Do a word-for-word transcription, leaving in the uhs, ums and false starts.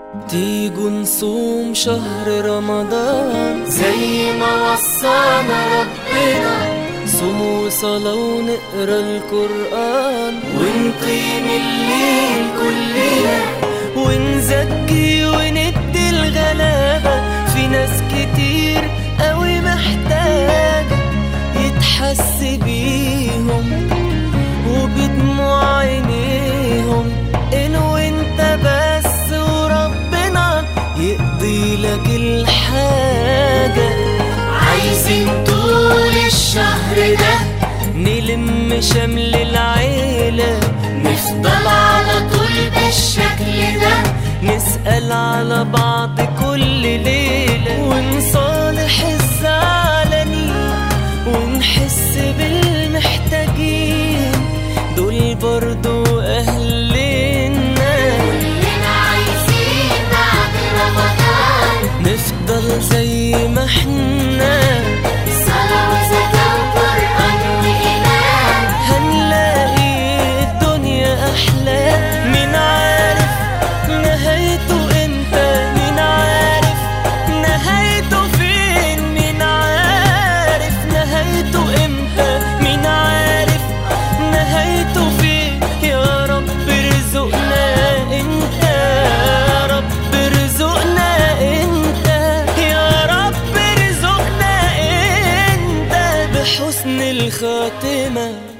تيجوا نصوم شهر رمضان زي ما وصانا ربنا، صوم وصلاة ونقرا القرآن ونقيم الليل كلنا، ونزكي وندي الغلابة. في ناس كتير قوي محتاجة يتحس بيهم وبدموع عينيهم، إن وانت بس وربنا يقضي لك الحاجة. عايزين طول الشهر ده نلم شمل العيلة، نفضل على طول بالشكل ده، نسأل على بعض كل ليلة، ونصالح الزعلانين ونحس بالمحتاجين، دول برضو أهلنا. كلنا عايزين بعد رمضان نفضل زي ما احنا، صلاة وزكاة وقرآن وإيمان، هنلاقي الدنيا أحلى. مين عارف نهايته امتى؟ مين عارف نهايته فين؟ مين عارف نهايته امتى؟ مين عارف نهايته فين؟ يا رب ارزقنا انت، يا رب ارزقنا انت، يا رب ارزقنا انت بحسن الخاتمة.